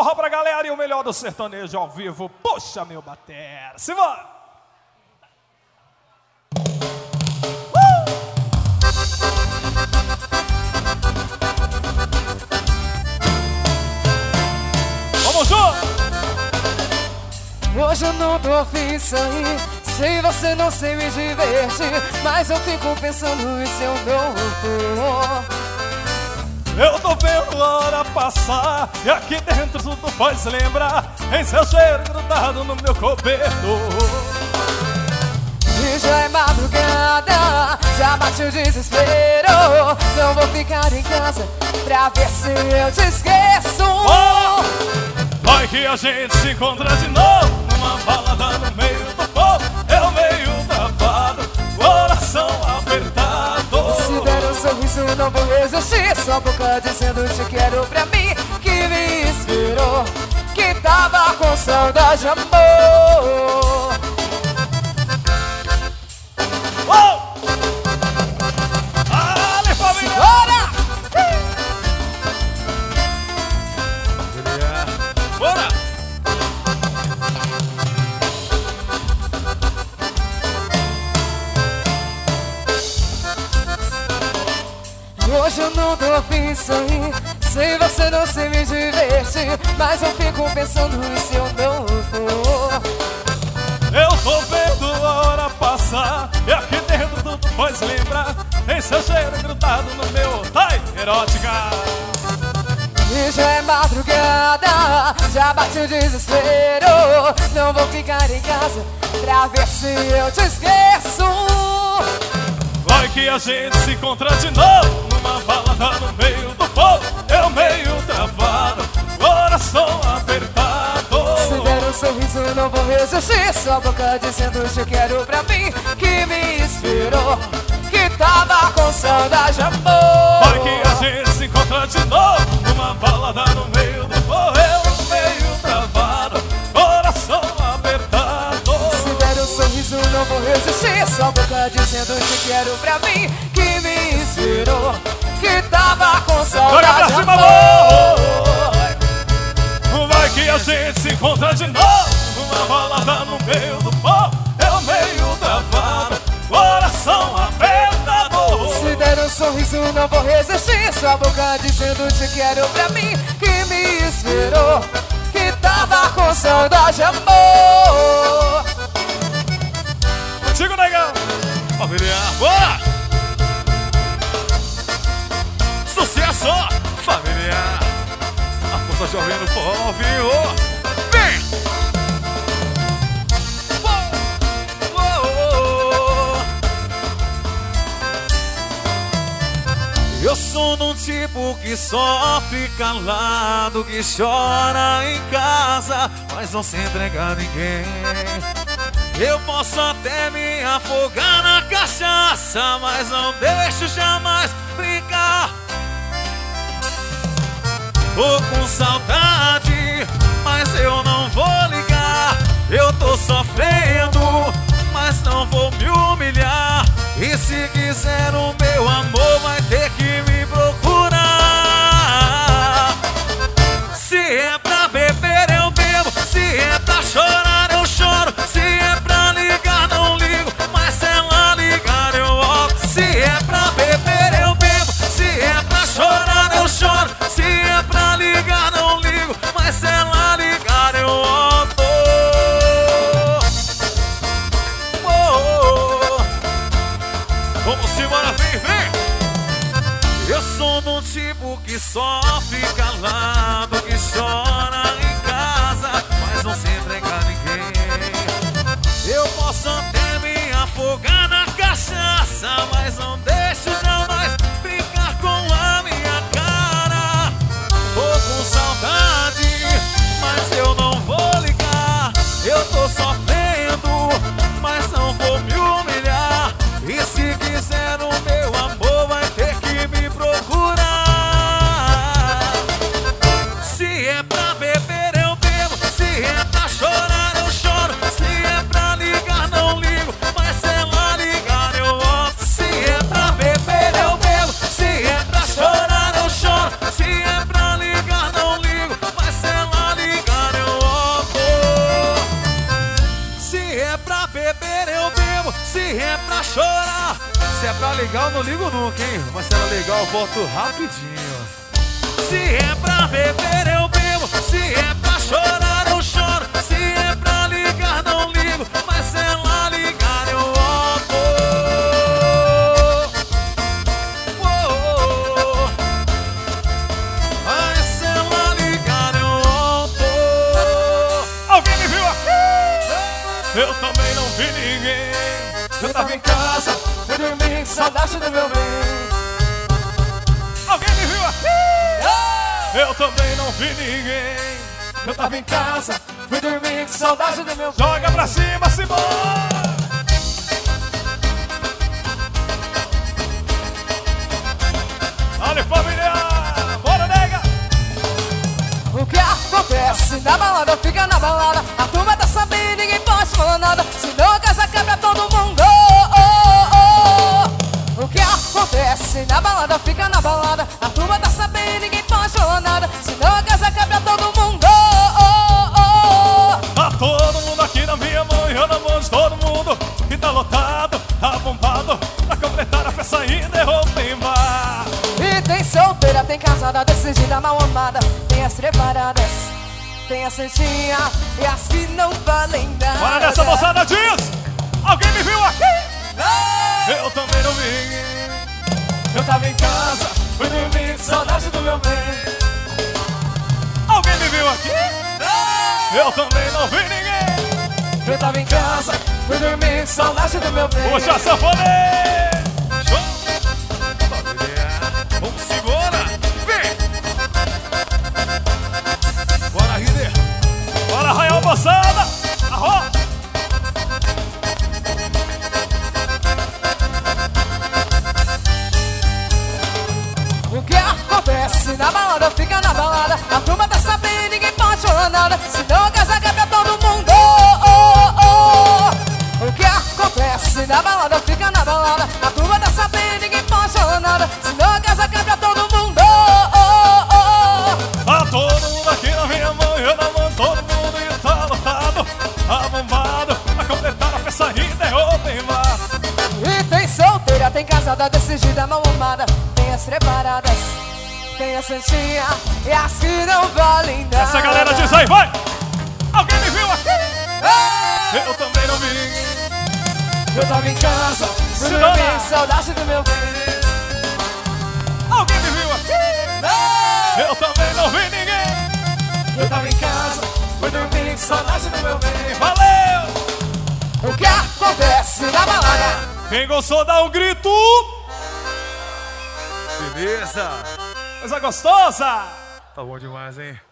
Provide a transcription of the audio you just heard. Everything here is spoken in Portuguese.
forró pra galera e o melhor do sertanejo ao vivo. Puxa, meu batera. Simbora! Vamos junto! Hoje eu não tô afim de sair, sei você não sei me divertir, mas eu fico pensando e se eu não for. Eu tô vendo a hora passar e aqui dentro tudo faz lembrar em seu cheiro grudado no meu cobertor. E já é madrugada, já bate o desespero. Não vou ficar em casa pra ver se eu te esqueço. Oh! Vai que a gente se encontra de novo numa balada no meio do povo. Eu meio travado, coração apertado. Se der um sorriso não vou resistir, sua boca dizendo te quero pra mim, que me inspirou, que tava com saudade, amor. Oh! Ale, família! Bora! Bora! Hoje eu não tô afim de sair, sei você não sei me divertir, mas eu fico pensando e se eu não for. Eu tô vendo a hora passar e aqui dentro tudo faz lembrar em seu cheiro grudado no meu tai erótica. E já é madrugada, já bate o desespero. Não vou ficar em casa pra ver se eu te esqueço. Vai que a gente se encontra de novo numa balada no meio do povo. Eu meio travado, coração apertado. Se der um sorriso não vou resistir, sua boca dizendo te quero pra mim, que me inspirou, que tava com saudade, amor. Vai que a gente se encontra de novo numa balada no meio do povo. Eu meio travado, coração apertado. Se der um sorriso não vou resistir, sua boca dizendo te quero pra mim, que me inspirou, que tava com saudade, joga pra cima, amor. Vai que a gente se encontra de novo numa balada no meio do povo. Eu meio travado, coração apertado. Se der um sorriso não vou resistir, sua boca dizendo te quero pra mim, que me inspirou, que tava com saudade, amor. Contigo, negão. Família, bora! Sucesso, família. A força jovem no povo, vem! Eu sou num tipo que sofre calado, que chora em casa, mas não se entrega a ninguém. Eu posso até me afogar na cachaça, mas não deixo jamais brincar. Tô com saudade, mas eu não vou ligar. Eu tô sofrendo, mas não vou me humilhar. E se quiser o meu amor, vai ter que me procurar. Se é pra beber, eu bebo. Se é pra chorar, eu choro. Se é pra ligar, não ligo, mas se ela ligar, eu volto. Se é pra beber, eu bebo. Se é pra chorar, eu choro. Se é pra ligar, não ligo, mas se ela ligar, eu volto. Vamos embora, vem, é pra chorar, se é pra ligar eu não ligo nunca, hein? Mas se ela ligar eu volto rapidinho. Se é pra beber eu bebo, se é pra chorar eu choro, se é pra ligar não ligo, mas se ela ligar eu volto. Mas se ela ligar eu volto. Alguém me viu aqui? Eu também não vi ninguém. Eu tava em casa, fui dormir, saudade do meu bem. Alguém me viu aqui? Eu também não vi ninguém. Eu tava em casa, fui dormir, saudade do meu bem. Joga pra cima, Simão. Olha, familiar. Bora, nega. O que acontece na balada fica na balada. A turma tá sabendo, ninguém pode falar nada. Senão a casa quebra todo mundo. O que acontece na balada fica na balada. A turma tá sabendo, ninguém pode falar nada. Senão a casa quebra todo mundo. Tá todo mundo aqui na minha mão, eu na mão de todo mundo. E tá lotado, tá bombado. Pra completar a festa ainda é open bar. E tem solteira, tem casada, decidida, mal amada. Tem as preparadas, tem a santinha e as que não valem nada. Bora nessa moçada, diz. Alguém me viu aqui? Eu também não vi. Eu tava em casa, fui dormir, saudade do meu bem. Alguém me viu aqui? Eu também não vi ninguém. Eu tava em casa, fui dormir, saudade do meu bem. Puxa a sanfone! Show! Vamos embora! Vem! Bora, Rider! Bora, Arraial, moçada! Arro! O que acontece na balada fica na balada. A turma tá sabendo, ninguém pode falar nada. Senão a casa quebra todo mundo. O que acontece na balada fica na balada. A turma tá sabendo, ninguém pode falar nada. Senão a casa quebra todo mundo. Tá todo mundo aqui na minha mão, eu na mão de todo mundo. E tá lotado, tá bombado. Pra completar a festa ainda é open bar. E tem solteira, tem casada, decidida, mal amada. Tem as preparadas, tem a santinha e as que não valem nada. Essa galera diz aí, vai! Alguém me viu aqui? Eu também não vi. Eu tava em casa, fui Cidadã. dormir, saudade do meu bem. Alguém me viu aqui? Eu também não vi ninguém. Eu tava em casa, fui dormir, saudade do meu bem. Valeu! O que acontece na balada? Quem gostou dá um grito. Beleza! Coisa gostosa. Tá bom demais, hein?